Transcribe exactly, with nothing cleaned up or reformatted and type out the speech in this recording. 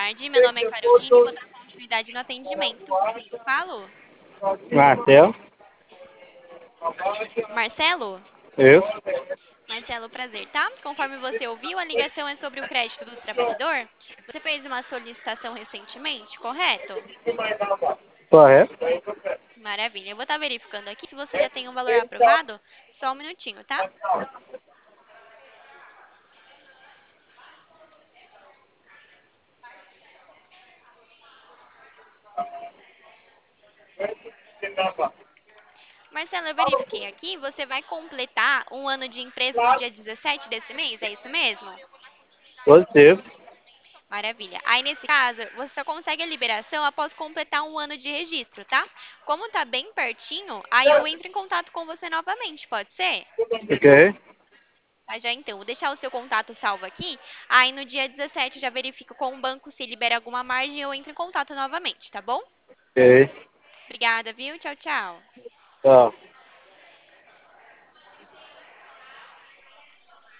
tarde. Meu nome é Caroline, vou dar continuidade no atendimento. Com quem eu falo? Marcelo, Marcelo? eu. Marcelo, prazer, tá? Conforme você ouviu, a ligação é sobre o crédito do trabalhador. Você fez uma solicitação recentemente, correto? Correto? Maravilha. Eu vou estar verificando aqui se você já tem um valor aprovado. Só um minutinho, tá? Marcelo, eu verifiquei aqui. Você vai completar um ano de empresa no dia dezessete desse mês, é isso mesmo? Positivo. Maravilha. Aí, nesse caso, você só consegue a liberação após completar um ano de registro, tá? Como tá bem pertinho, aí eu entro em contato com você novamente, pode ser? Ok. Tá, já então, vou deixar o seu contato salvo aqui. Aí, no dia dezessete, eu já verifico com o banco se libera alguma margem e eu entro em contato novamente, tá bom? Ok. Obrigada, viu? Tchau, tchau. Tchau.